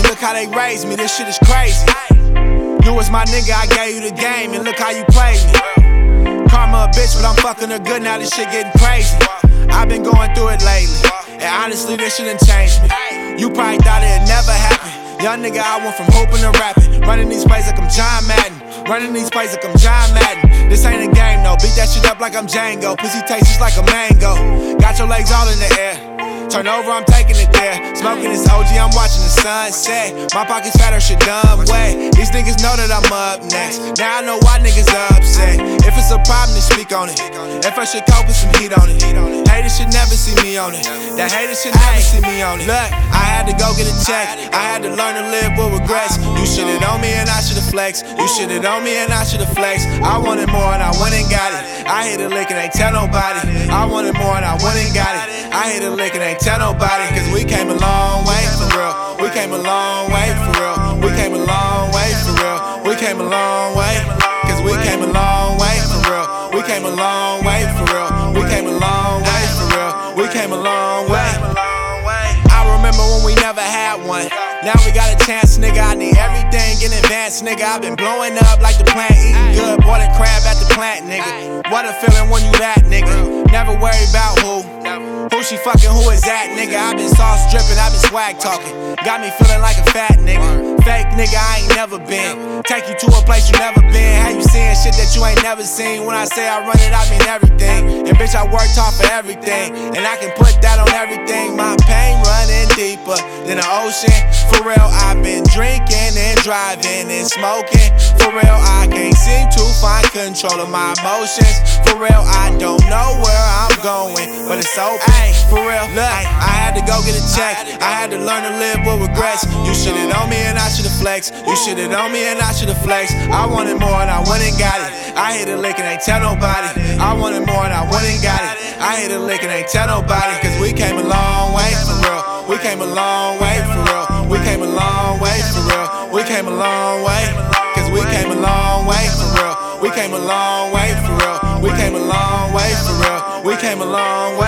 look how they raised me, this shit is crazy. You was my nigga, I gave you the game, and look how you played me. Karma a bitch, but I'm fucking her good, now this shit getting crazy. I've been going through it lately, and honestly this shit done changed me. You probably thought it'd never happen. Young nigga, I went from hoping to rapping. Running these plays like I'm John Madden. Running these plays like I'm John Madden. This ain't a game, no. Beat that shit up like I'm Django. Pussy tastes just like a mango. Got your legs all in the air. Turn over, I'm taking it there. Smoking this OG, I'm watching the sunset. My pockets fatter, shit dumb way. These niggas know that I'm up next. Now I know why niggas upset. If it's a problem, then speak on it. If I should cope with some heat on it. Haters should never see me on it. That haters should never see me on it. Look, I had to go get a check. I had to learn to live with regrets. You shitted on me and I should've flexed. You shitted on me and I should've flexed. I wanted more and I went and got it. I hit a lick and ain't tell nobody. I wanted more and I went and got it. I hit a lick and ain't tell nobody. Cause we came a long way for real. We came a long way for real. We came a long way for real. We came a long way. Cause we came a long way for real. We came a long way for real. We came a long way for real. We came a long way. I remember when we never had one. Now we got a chance, nigga. I need everything in advance, nigga. I've been blowing up like the plant, eating good. Bought a crab at the plant, nigga. What a feeling when you that, nigga. Never worry about who she fucking, who is that, nigga. I've been sauce dripping, I've been swag talking. Got me feeling like a fat nigga. Fake nigga, I ain't never been. Take you to a place you never been. How you seeing shit that you ain't never seen? When I say I run it, I mean everything. And bitch, I worked hard for everything, and I can put that on everything. My pain running deeper than the ocean. For real, I've been drinking and driving and smoking. For real, I can't seem to find control of my emotions. For real, I don't know where I'm going, but it's open. For real, look, I had to go get a check. I had to learn to live with regrets. You shitted on me and I should've flexed. You shitted on me and I should've flexed. I wanted more and I went and got it. I hit a lick and ain't tell nobody. I wanted more and I went and got it. I hit a lick and ain't tell nobody. Cause we came a long way for real. We came a long way for real. We came a long way for real. We came a long way. Cause we came a long way for real. We came a long way for real. We came a long way for real. We came a long way.